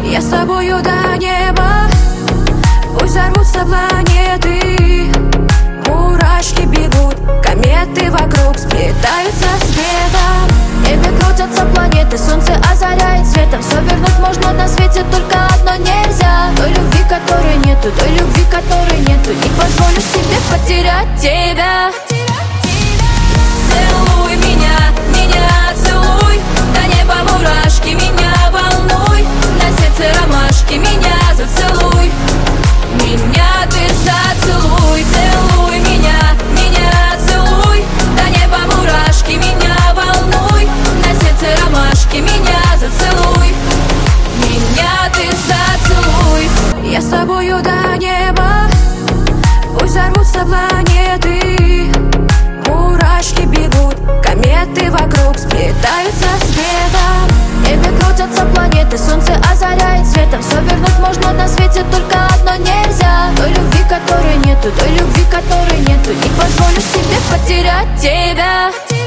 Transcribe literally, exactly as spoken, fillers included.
Я с тобою до неба. Пусть взорвутся планеты, мурашки бегут, кометы вокруг сплетаются светом. В небе крутятся планеты, солнце озаряет светом. Все вернуть можно на свете, только одно нельзя. Той любви, которой нету, той любви, которой нету. Не позволю себе потерять тебя. Целуй меня, меня целуй, до неба мурашки, меня волнуй. На сердце ромашки, меня зацелуй, меня ты зацелуй. Целуй меня, меня целуй, до неба мурашки, меня волнуй. На сердце ромашки, меня зацелуй, меня ты зацелуй. Я с тобою до неба. Пусть взорвутся планеты, мурашки бегут, кометы вокруг сплетаются светом. В небе крутятся планеты, солнце озаряет светом. Все вернуть можно на свете, только одно нельзя. Той любви, которой нету, той любви, которой нету. Не позволю себе потерять тебя.